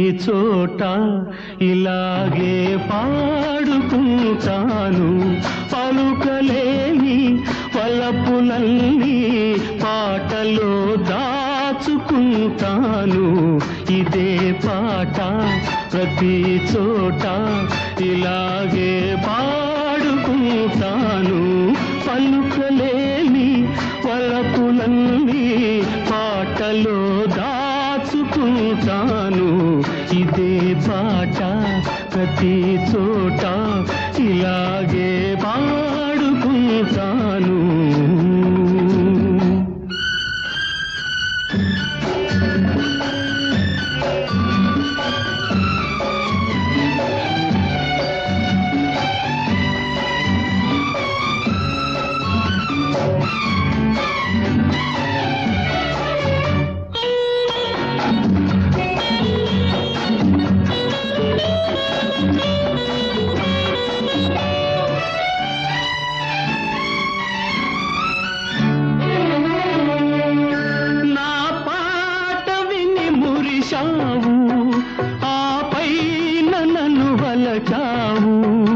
చోట ఇలాగే పాడుకుంటాను. పలుకలేని వలపులన్నీ పాటలో దాచుకుంటాను. ఇదే పాట ప్రతి చోట ఇలాగే పాడుకుంటాను. పలుకలేని వలపులన్నీ పాటలో దాచుకుంటాను. ఇదే పాట ప్రతి చోట ఇలాగే పాడుకుంటాను. ఆపై నన్ను వలచావు.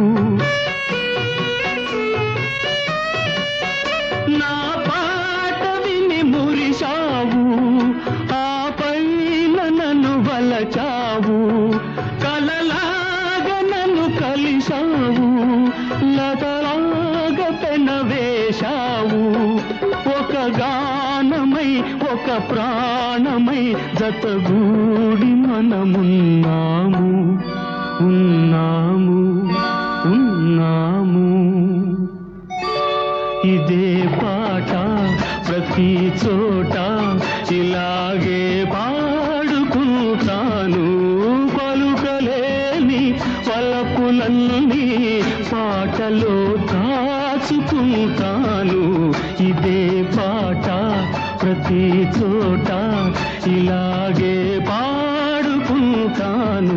నా పాట విని మురిశావు. ఆపై నన్ను వలచావు. కలలాగా నన్ను కలిశావు. లతలాగా పెనవేశావు. ఒక గానమై ఒక ప్రాణమై జతగూడి మనమున్నాము. ఉన్నాము ఉన్నాము. ఇదే పాట ప్రతి చోట ఇలాగే పాడుకుంటాను. పలుకలేని పలుకులన్నీ పాటలో దాచుకుంటాను. ఇదే పాట ప్రతి చోట ఇలాగే పాడుకుంటాను.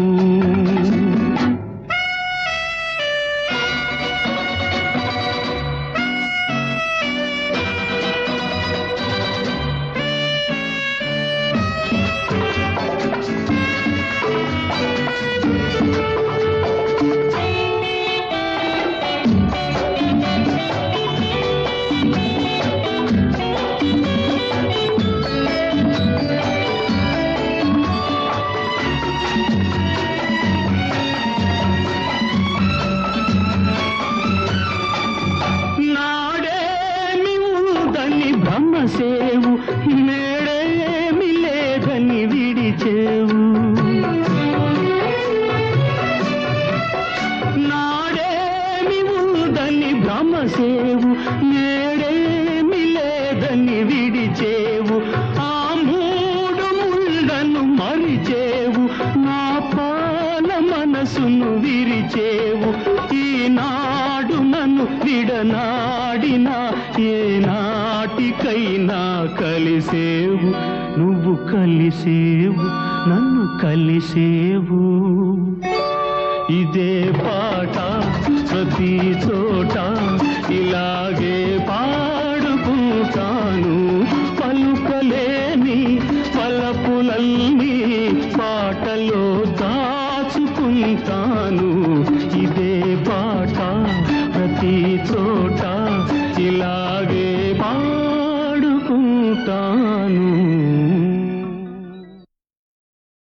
బ్రహ్మసేవు నేడేమి లేదని విడిచేవు. నాడేమి ఉందని బ్రహ్మసేవు నేడేమి లేదని విడిచేవు. ఆ మూడు ముళ్ళను మరిచేవు. నా పాల మనసును విరిచేవు. ఈనాడు నన్ను విడనాడినా ఏనాటికైనా కలిసేవు. నువ్వు కలిసేవు నన్ను కలిసేవు. ఇదే పాట ప్రతి చోట ఇలాగే